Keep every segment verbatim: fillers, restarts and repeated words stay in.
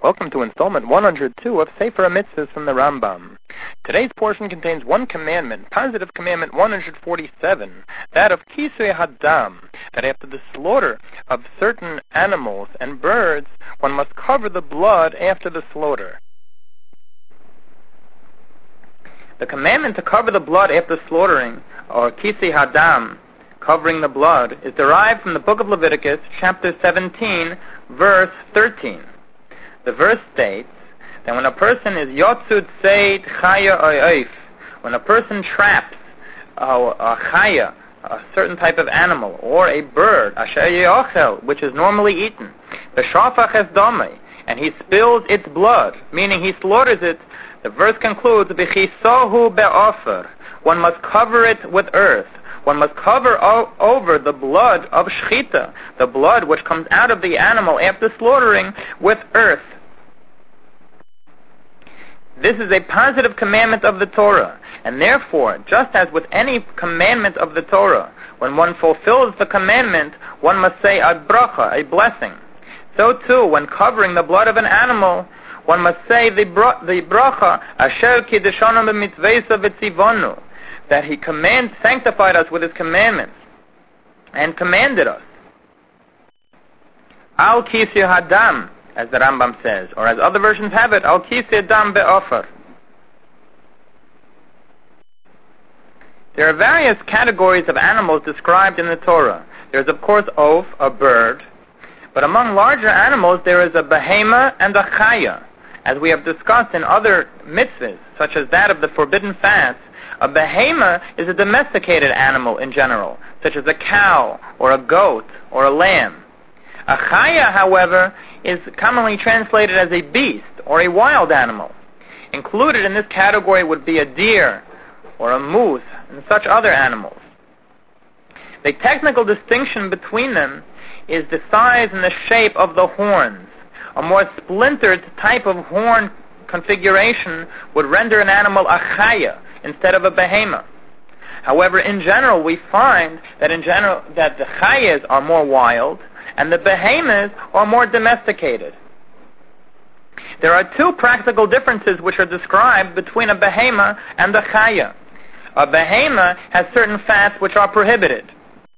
Welcome to installment one hundred two of Sefer HaMitzvahs from the Rambam. Today's portion contains one commandment, positive commandment one hundred forty-seven, that of Kisui Hadam, that after the slaughter of certain animals and birds, one must cover the blood after the slaughter. The commandment to cover the blood after slaughtering, or Kisui Hadam, covering the blood, is derived from the book of Leviticus, chapter seventeen, verse thirteen. The verse states that when a person is yotzud seid chaya oif, when a person traps a, a chaya, a certain type of animal, or a bird, asher yochel, which is normally eaten, b'shafach es damei, and he spills its blood, meaning he slaughters it, the verse concludes, b'chisohu be'ofer, one must cover it with earth. One must cover o- over the blood of shchita, the blood which comes out of the animal after slaughtering, with earth. This is a positive commandment of the Torah, and therefore, just as with any commandment of the Torah, when one fulfills the commandment, one must say a bracha, a blessing. So too, when covering the blood of an animal, one must say the, bra- the bracha, asher kiddeshanu b'mitzvesa v'tzivonu, that he commands, sanctified us with his commandments, and commanded us. Al kisui hadam, as the Rambam says, or as other versions have it, al kisui hadam be'ofer. There are various categories of animals described in the Torah. There is, of course, oaf, a bird, but among larger animals there is a behema and a chaya. As we have discussed in other mitzvahs, such as that of the forbidden fast, a behema is a domesticated animal in general, such as a cow, or a goat, or a lamb. A chaya, however, is commonly translated as a beast, or a wild animal. Included in this category would be a deer, or a moose, and such other animals. The technical distinction between them is the size and the shape of the horns. A more splintered type of horn configuration would render an animal a chaya instead of a behema. However, in general, we find that in general that the chayas are more wild and the behemas are more domesticated. There are two practical differences which are described between a behema and a chaya. A behema has certain fats which are prohibited.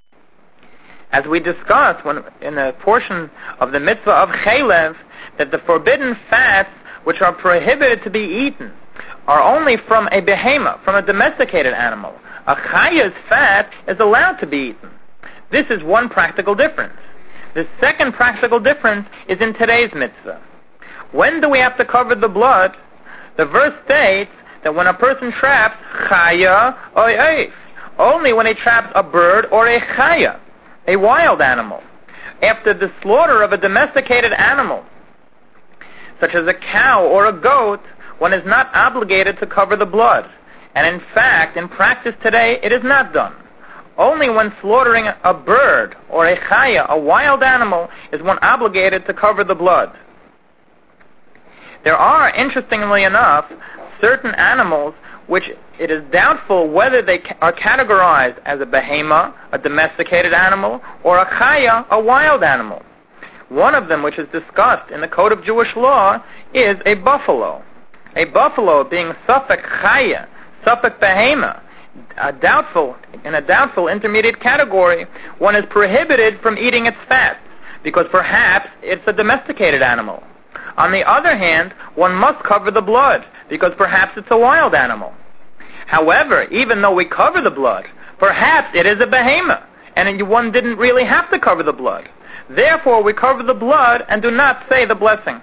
As we discussed when, in a portion of the mitzvah of chelev, that the forbidden fats which are prohibited to be eaten are only from a behema, from a domesticated animal. A chaya's fat is allowed to be eaten. This is one practical difference. The second practical difference is in today's mitzvah. When do we have to cover the blood? The verse states that when a person traps chaya or eif, only when he traps a bird or a chaya, a wild animal. After the slaughter of a domesticated animal, such as a cow or a goat, one is not obligated to cover the blood. And in fact, in practice today, it is not done. Only when slaughtering a bird or a chaya, a wild animal, is one obligated to cover the blood. There are, interestingly enough, certain animals which it is doubtful whether they are categorized as a behema, a domesticated animal, or a chaya, a wild animal. One of them, which is discussed in the Code of Jewish Law, is a buffalo. A buffalo being suffix chaya, suffix behema, a doubtful, in a doubtful intermediate category, one is prohibited from eating its fat, because perhaps it's a domesticated animal. On the other hand, one must cover the blood, because perhaps it's a wild animal. However, even though we cover the blood, perhaps it is a behema, and one didn't really have to cover the blood. Therefore, we cover the blood and do not say the blessing.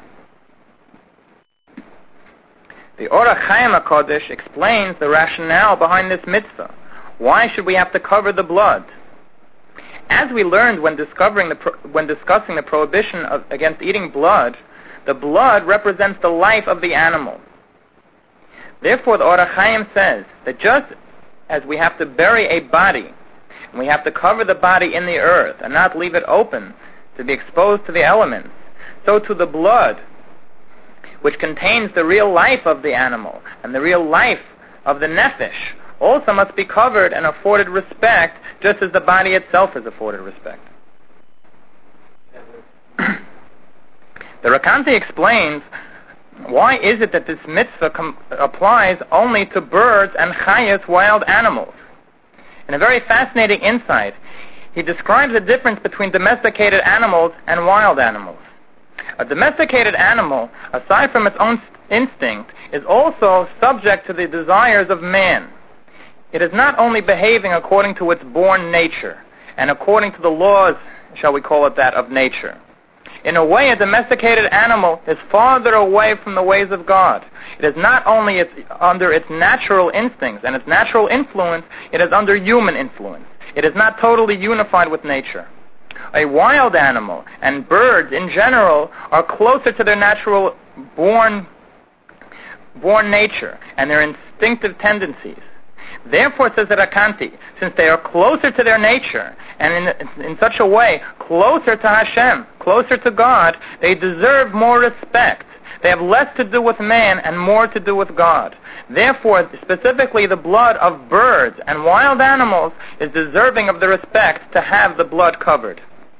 The Orach Chaim HaKodesh explains the rationale behind this mitzvah. Why should we have to cover the blood? As we learned when discovering the pro- when discussing the prohibition of, against eating blood, the blood represents the life of the animal. Therefore, the Orach Chaim says that just as we have to bury a body, and we have to cover the body in the earth and not leave it open to be exposed to the elements, so to the blood, which contains the real life of the animal and the real life of the nefesh, also must be covered and afforded respect, just as the body itself is afforded respect. The Rakanti explains, why is it that this mitzvah com- applies only to birds and chayas, wild animals? In a very fascinating insight, he describes the difference between domesticated animals and wild animals. A domesticated animal, aside from its own instinct, is also subject to the desires of man. It is not only behaving according to its born nature, and according to the laws, shall we call it that, of nature. In a way, a domesticated animal is farther away from the ways of God. It is not only its, under its natural instincts and its natural influence, it is under human influence. It is not totally unified with nature. A wild animal and birds in general are closer to their natural born, born nature and their instinctive tendencies. Therefore, says the Rakanti, since they are closer to their nature, and in, in such a way, closer to Hashem, closer to God, they deserve more respect. They have less to do with man and more to do with God. Therefore, specifically the blood of birds and wild animals is deserving of the respect to have the blood covered.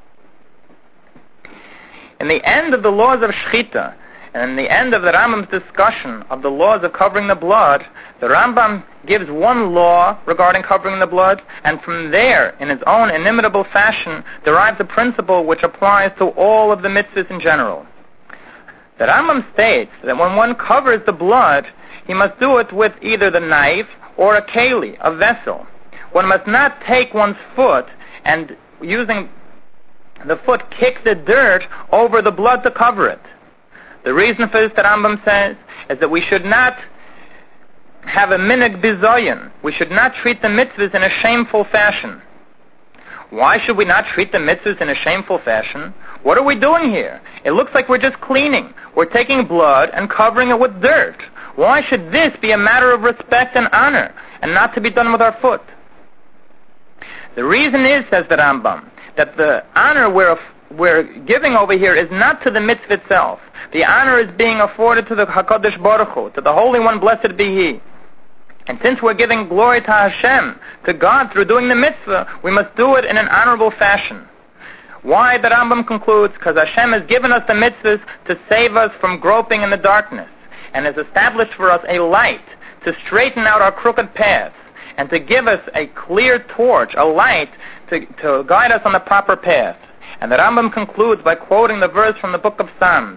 In the end of the laws of Shechita, and in the end of the Rambam's discussion of the laws of covering the blood, the Rambam gives one law regarding covering the blood, and from there, in his own inimitable fashion, derives a principle which applies to all of the mitzvahs in general. The Rambam states that when one covers the blood, he must do it with either the knife or a keli, a vessel. One must not take one's foot and, using the foot, kick the dirt over the blood to cover it. The reason for this, the Rambam says, is that we should not have a minig bizoyin. We should not treat the mitzvahs in a shameful fashion. Why should we not treat the mitzvahs in a shameful fashion? What are we doing here? It looks like we're just cleaning. We're taking blood and covering it with dirt. Why should this be a matter of respect and honor, and not to be done with our foot? The reason is, says the Rambam, that the honor we're, we're giving over here is not to the mitzvah itself. The honor is being afforded to the HaKadosh Baruch Hu, to the Holy One, blessed be He. And since we're giving glory to Hashem, to God, through doing the mitzvah, we must do it in an honorable fashion. Why, the Rambam concludes, because Hashem has given us the mitzvahs to save us from groping in the darkness, and has established for us a light to straighten out our crooked paths, and to give us a clear torch, a light, to, to guide us on the proper path. And the Rambam concludes by quoting the verse from the book of Psalms,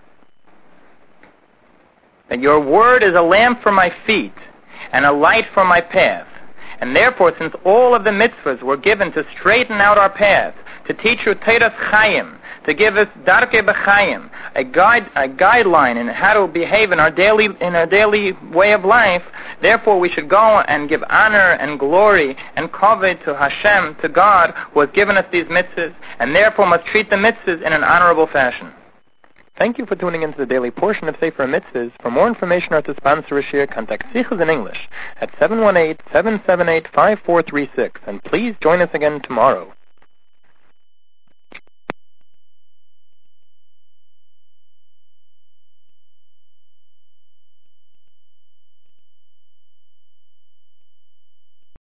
that your word is a lamp for my feet and a light for my path. And therefore, since all of the mitzvahs were given to straighten out our path, to teach you Teiras Chaim, to give us Darkei B'Chaim, a guide, a guideline in how to behave in our daily, in our daily way of life, therefore we should go and give honor and glory and kavod to Hashem, to God, who has given us these mitzvahs, and therefore must treat the mitzvahs in an honorable fashion. Thank you for tuning into the daily portion of Sefer Mitzvahs. For more information or to sponsor a share, contact Sichos in English at seven one eight, seven seven eight, five four three six, and please join us again tomorrow.